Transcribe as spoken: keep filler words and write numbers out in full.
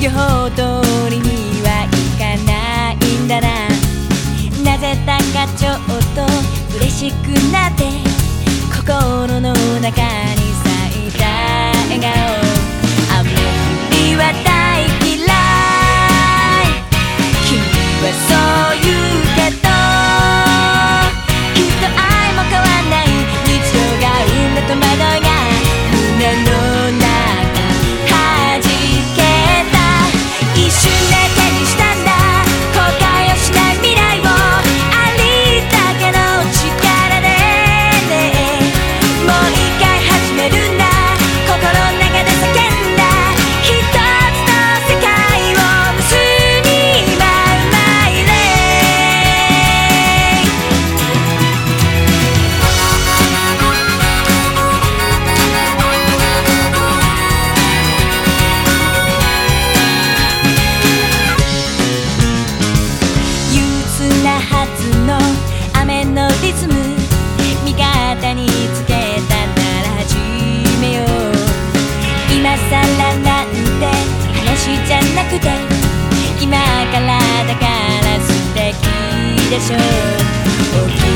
予報通りにはいかないんだな。なぜだかちょっと嬉しくなって心の中に咲いた笑顔。雨降りは大嫌い、君はそう言うけど、きっと愛も変わんない日常が生んだ戸惑いが胸の中弾けた。一瞬で手にしたんだ後悔をしない未来を、ありだけの力でね。もう一回始めるんだ心の中で叫んだ、一つの世界を結びまうマイレイ。憂鬱なはずの雨のリズム味方につけたなら始めよう。今さらなんて話じゃなくて今からだから素敵でしょう。